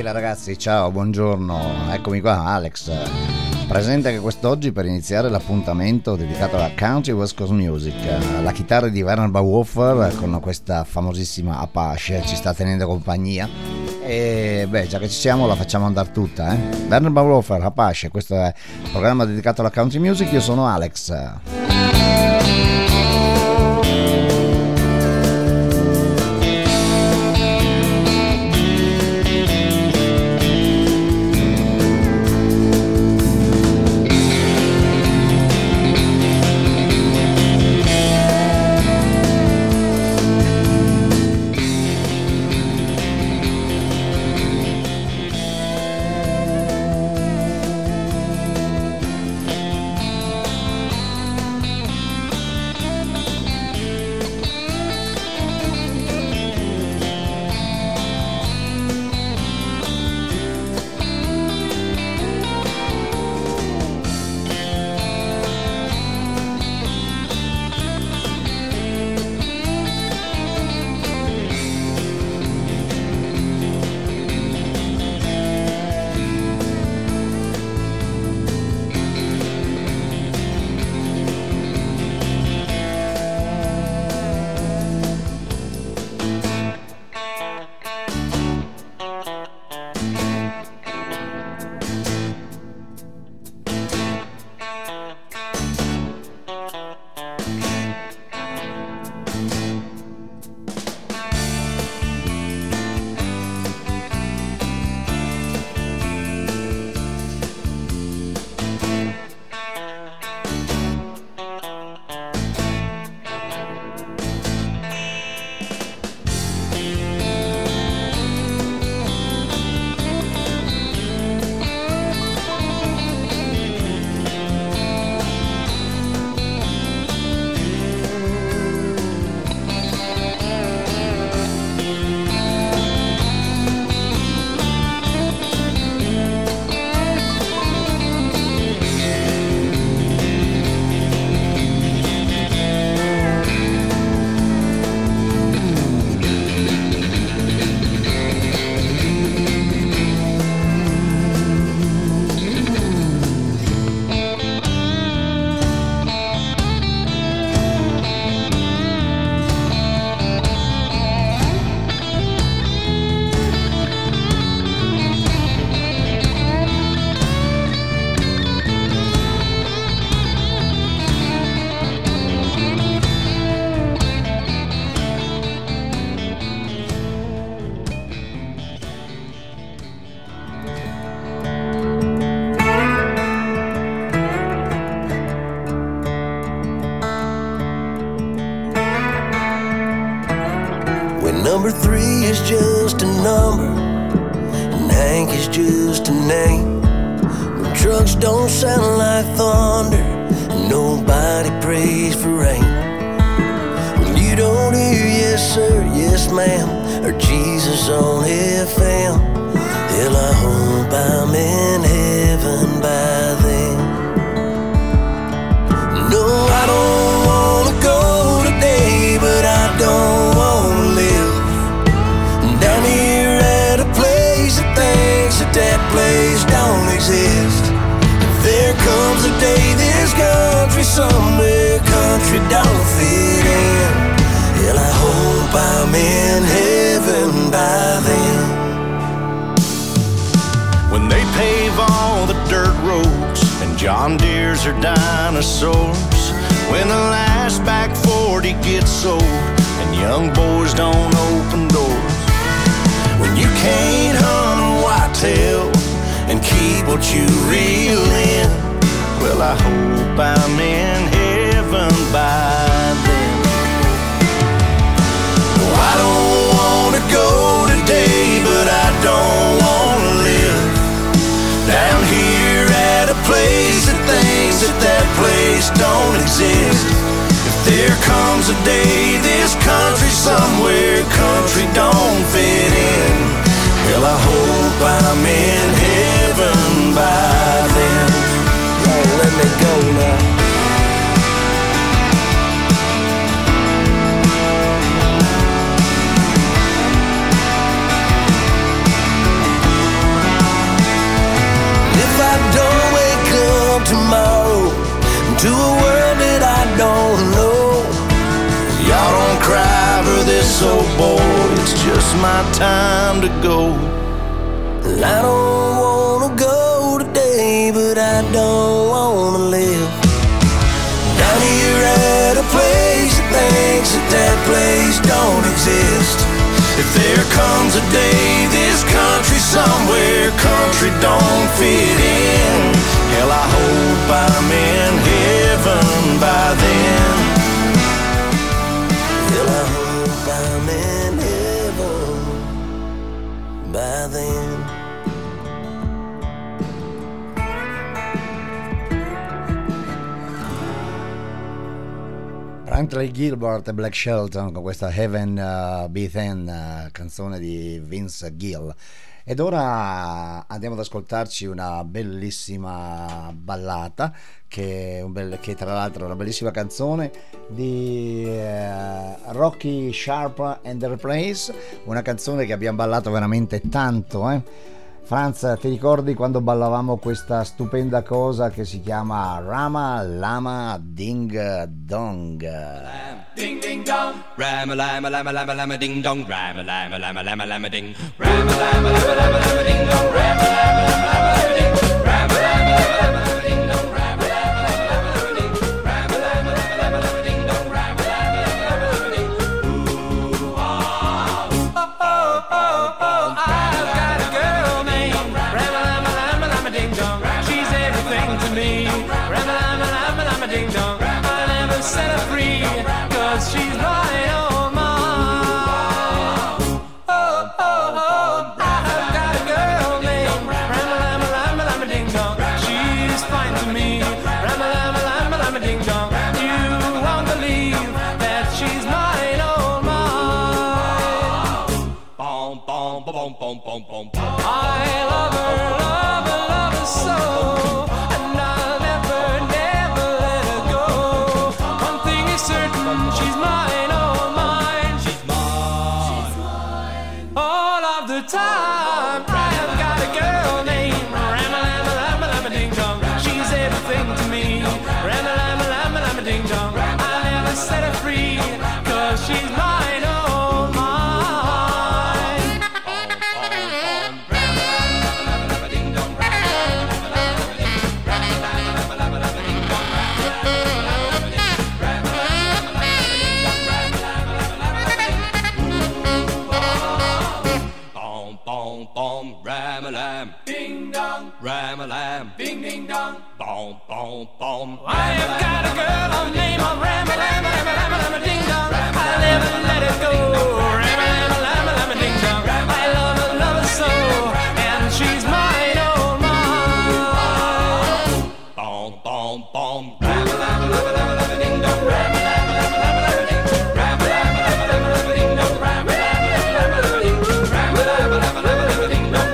Michele ragazzi, ciao, buongiorno, eccomi qua Alex, presente anche quest'oggi per iniziare l'appuntamento dedicato alla Country West Coast Music. La chitarra di Werner Bauhofer con questa famosissima Apache ci sta tenendo compagnia e beh, già che ci siamo la facciamo andare tutta, Werner Bauhofer, Apache, questo è il programma dedicato alla Country Music, io sono Alex. Number 3 is just a number, and Hank is just a name. When trucks don't sound like thunder, and nobody prays for rain. When you don't hear yes sir, yes ma'am, or Jesus on FM, hell, I hope I'm in heaven by then. No, I don't wanna go today, but I don't wanna live down here at a place that thinks that place don't exist. There comes a day this country somewhere country don't fit in. Hell, I hope I'm in heaven by then. When they pave all the dirt roads and John Deere's are dinosaurs, when the last back 40 gets sold and young boys don't open doors, when you can't hunt a whitetail and keep what you reel in, well, I hope I'm in heaven by then. No, I don't wanna go today, but I don't wanna live down here at a place that thinks that place don't exist. If there comes a day this country somewhere country don't fit in, well, I hope I'm in heaven by then. Oh, let me go now. so bored, it's just my time to go. I don't wanna go today, but I don't wanna live. Down here at a place that thinks that place don't exist. If there comes a day this country somewhere country don't fit in, hell, I hope I'm in heaven by then. Hell, I hope I'm in heaven by then. Brantley Gilbert e Black Shelton con questa Heaven Be Then, canzone di Vince Gill. Ed ora andiamo ad ascoltarci una bellissima ballata che tra l'altro è una bellissima canzone di Rocky Sharp and the Replace, una canzone che abbiamo ballato veramente tanto, Franz, ti ricordi quando ballavamo questa stupenda cosa che si chiama Rama Lama Ding Dong? Ding ding dong, Rama lama lama lama lama ding dong, Rama lama lama lama lama ding, Rama lama lama lama lama ding dong, Rama lama lama lama ding, Rama lama lama lama ding dong, Rama lama lama lama ding, Rama lama lama lama ding dong, Rama lama lama ding. Ooh ah, oh oh oh oh, I've got a girl named Rama lama lama lama ding dong. She's everything to me. Rama lama lama lama ding dong. I never set her free. She's mine, oh mine. Oh, oh, oh, I've got a girl named Rama Lama Lama Lama Ding Dong. She's fine to me, Rama Lama Lama Lama Ding Dong. You won't believe that she's mine, oh mine. Bom, bom, bom, bom, bom, bom, bom. I love her, love her, love her so. And I'll never, never let her go. One thing is certain, she's mine, oh mine. She's mine. All of the time, I have got a girl named Rama Lama Lama Lama Ding Dong. She's everything to me, Rama Lama Lama Lama Ding Dong. I'll never set her free, 'cause she's mine, oh mine. Ram-a-lam, ding-dong, ram-a-lam, ding-ding-dong, bom-bom-bom. I've got a girl named Ram-a-lam, ram-a-lam, ding-dong. I'll never let it go. Ram-a-lam, ding-dong. I love her, love her so, and she's mine, oh mine. Bom-bom-bom, ram-a-lam, ding-dong, ram-a-lam, ding-dong, ram-a-lam, ding-dong, ram-a-lam, ding-dong, ram-a-lam, ding-dong.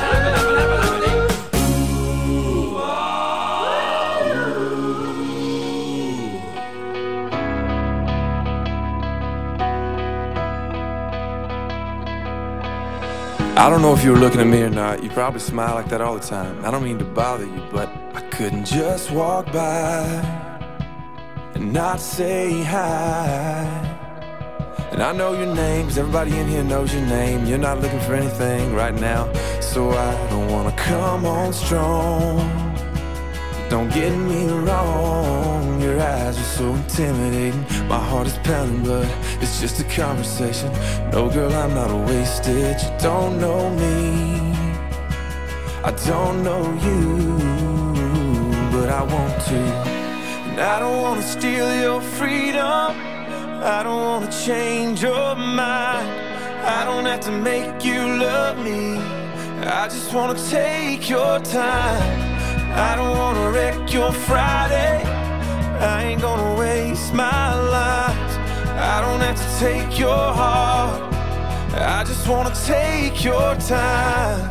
I don't know if you were looking at me or not. You probably smile like that all the time. I don't mean to bother you, but I couldn't just walk by and not say hi. And I know your name, 'cause everybody in here knows your name. You're not looking for anything right now, so I don't wanna come on strong. Don't get me wrong, your eyes are so intimidating. My heart is pounding, but it's just a conversation. No, girl, I'm not wasted. You don't know me, I don't know you, but I want to. And I don't want to steal your freedom, I don't want to change your mind. I don't have to make you love me, I just want to take your time. I don't wanna wreck your Friday, I ain't gonna waste my life. I don't have to take your heart, I just wanna take your time.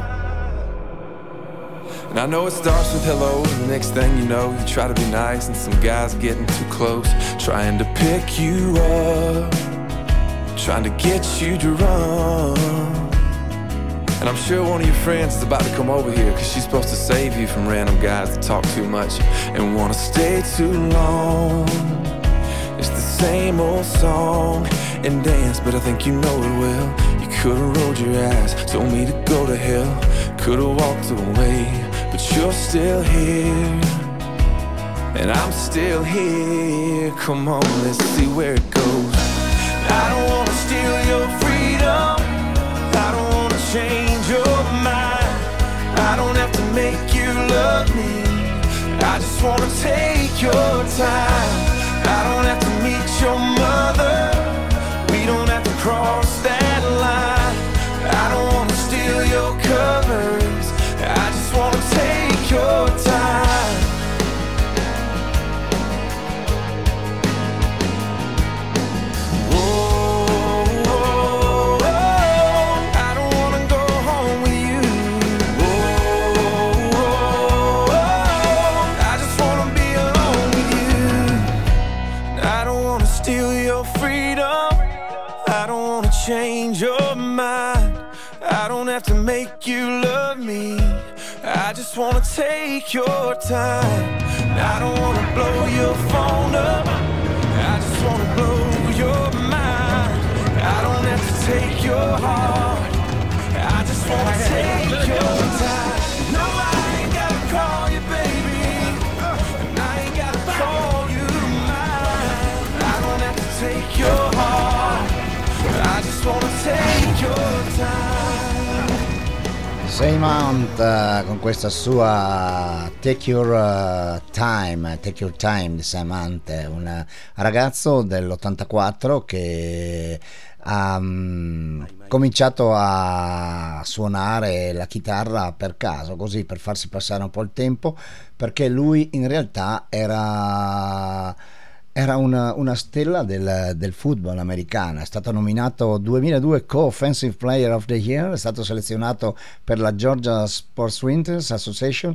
And I know it starts with hello, and the next thing you know, you try to be nice, and some guy's getting too close, trying to pick you up, trying to get you to run. And I'm sure one of your friends is about to come over here, 'cause she's supposed to save you from random guys that talk too much and wanna stay too long. It's the same old song, and dance, but I think you know it well. You could've rolled your eyes, told me to go to hell, could've walked away, but you're still here, and I'm still here. Come on, let's see where it goes. I don't wanna steal your freedom, I don't wanna change your mind, I don't have to make you love me, I just wanna take your time. I don't have to meet your mother, we don't have to cross that line. I don't wanna steal your covers, I just wanna take your time. Whoa, whoa, whoa, I don't wanna go home with you. Whoa, whoa, whoa, I just wanna be alone with you. I don't wanna steal your freedom, I don't wanna change your mind, I don't have to make you love me, I just wanna take your time. I don't wanna blow your phone up, I just wanna blow your mind. I don't have to take your heart, I just wanna take your time. No, I ain't gotta call you baby, and I ain't gotta call you mine. I don't have to take your heart, I just wanna take your time. Sam Hunt con questa sua Take Your Time di Sam Hunt, un ragazzo dell'84 che ha cominciato a suonare la chitarra per caso, così per farsi passare un po' il tempo, perché lui in realtà era una stella del football americano. È stato nominato 2002 Co-Offensive Player of the Year, è stato selezionato per la Georgia Sports Writers Association,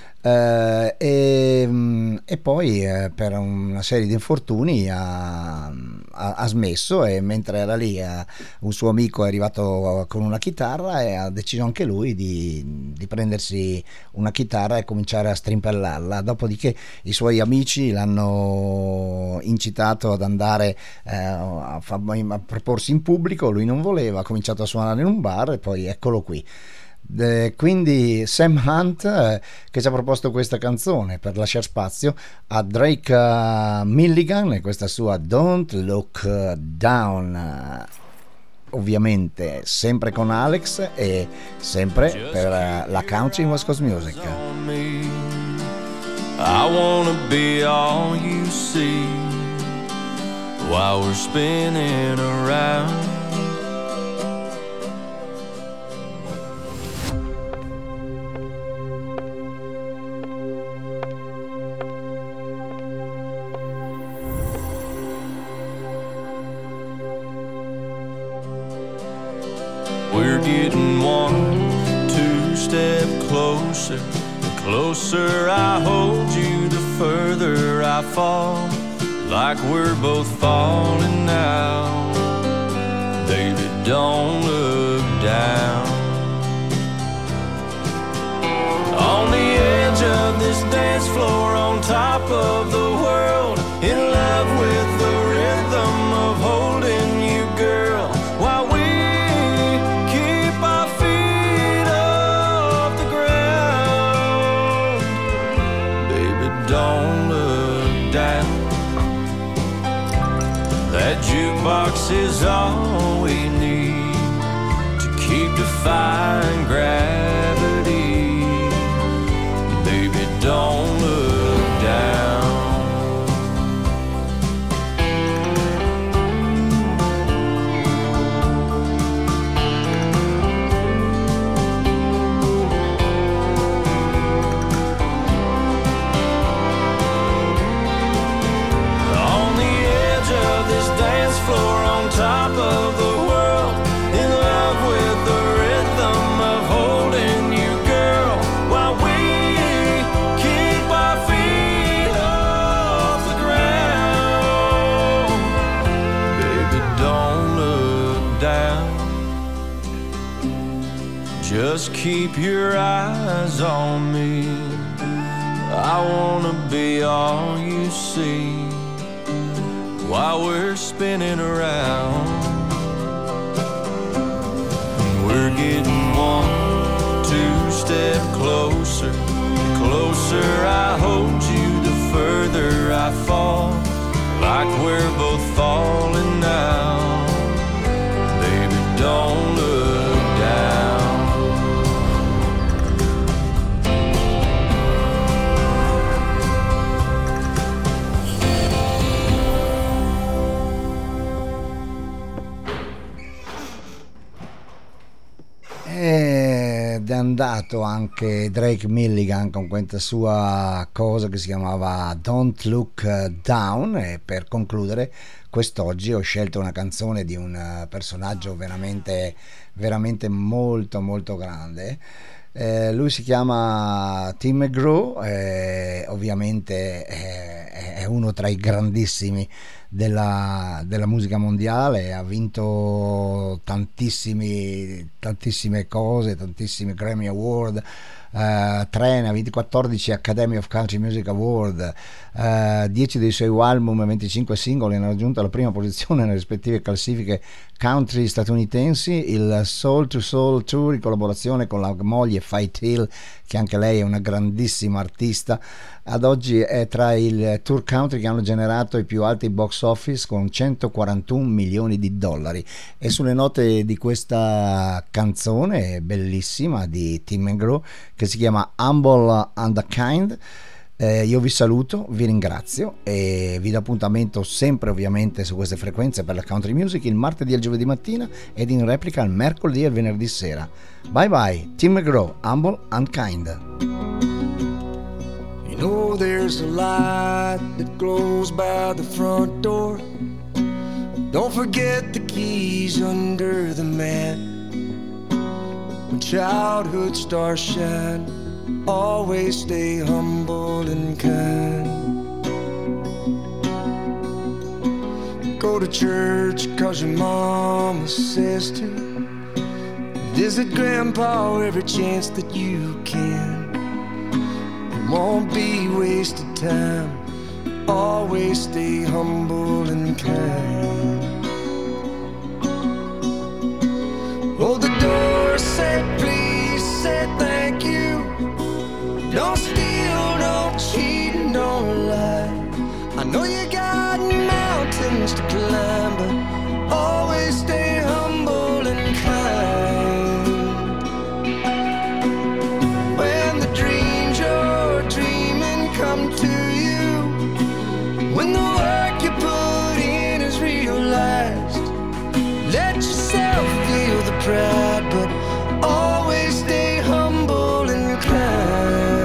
e poi per una serie di infortuni ha smesso, e mentre era lì un suo amico è arrivato con una chitarra e ha deciso anche lui di prendersi una chitarra e cominciare a strimpellarla. Dopodiché i suoi amici l'hanno incitato ad andare a proporsi in pubblico, lui non voleva, ha cominciato a suonare in un bar e poi eccolo qui. Quindi Sam Hunt che ci ha proposto questa canzone per lasciare spazio a Drake Milligan e questa sua Don't Look Down, ovviamente sempre con Alex e sempre per la Country West Coast Music. I wanna be all you see while we're spinning around. We're getting 1-2 step closer. The closer I hold you, the further I fall. Like we're both falling now. Baby, don't look down. On the edge of this dance floor, on top of the world, in love with the rhythm of holding you, girl, while we don't look down. That jukebox is all we need to keep defying gravity. Baby, don't look down. Top of the world, in love with the rhythm of holding you, girl, while we keep our feet off the ground. Baby, don't look down. Just keep your eyes on me. I wanna be all you see while we're spinning around. fall like we're both falling now. Baby, don't look down. Ed è andato anche Drake Milligan con questa sua cosa che si chiamava Don't Look Down. E per concludere quest'oggi ho scelto una canzone di un personaggio veramente molto molto grande. Lui si chiama Tim McGraw, ovviamente è uno tra i grandissimi della musica mondiale, ha vinto tantissime cose, tantissimi Grammy Award, 3 ne ha vinti, 14 Academy of Country Music Award, 10 dei suoi album e 25 singoli hanno raggiunto la prima posizione nelle rispettive classifiche country statunitensi. Il Soul to Soul Tour in collaborazione con la moglie Faith Hill, che anche lei è una grandissima artista, ad oggi è tra il tour country che hanno generato i più alti box office con 141 milioni di dollari. E sulle note di questa canzone bellissima di Tim McGraw che si chiama Humble and Kind, io vi saluto, vi ringrazio e vi do appuntamento sempre ovviamente su queste frequenze per la country music il martedì e il giovedì mattina ed in replica il mercoledì e il venerdì sera. Bye bye, Tim McGraw, Humble and Kind. You know there's a light that glows by the front door. Don't forget the keys under the mat. When childhood stars shine, always stay humble and kind. Go to church 'cause your mama says to. Visit grandpa every chance that you can. It won't be wasted time. Always stay humble and kind. Hold the door, say please, say thank you. Don't steal, don't cheat, and don't lie. I know you got mountains to climb, but always stay humble and kind. When the dreams you're dreaming come to you, when the work you put in is realized, let yourself feel the pride, but always stay humble and kind.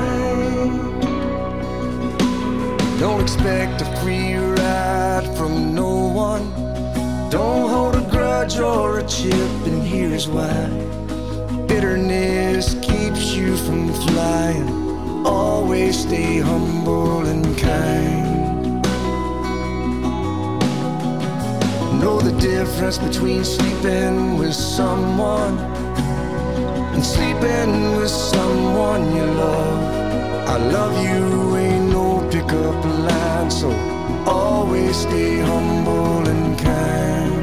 Don't expect a free ride from no one. Don't hold a grudge or a chip, and here's why. Bitterness keeps you from flying. Always stay humble and kind. Know the difference between sleeping with someone and sleeping with someone you love. I love you ain't no pickup line, so always stay humble and kind.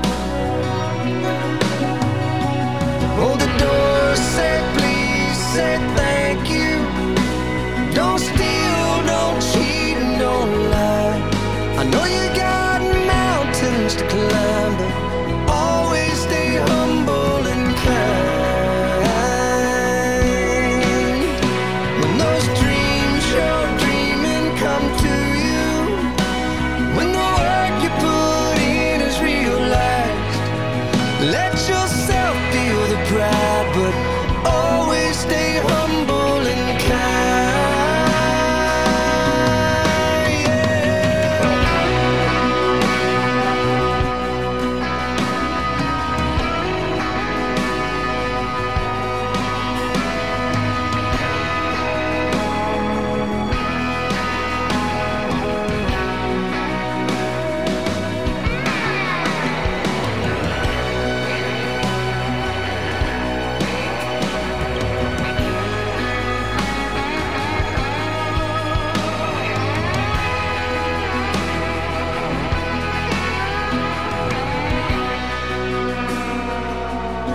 Hold the door, say please, say thank you. Don't steal, don't cheat, and don't lie. I know you got mountains to climb, but always stay humble and kind. When those dreams you're dreaming come to you, when the work you put in is realized, let yourself feel the pride, but always stay humble and kind.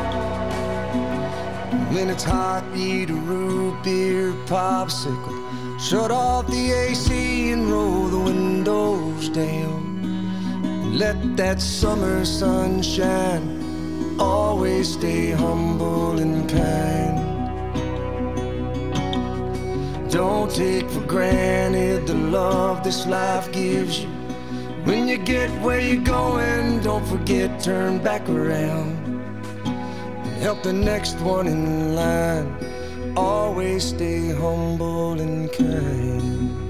When it's hot, eat a root beer popsicle. Shut off the AC and roll the windows down. Let that summer sun shine. Always stay humble and kind. Don't take for granted the love this life gives you. When you get where you're going, don't forget, turn back around and help the next one in line. Always stay humble and kind.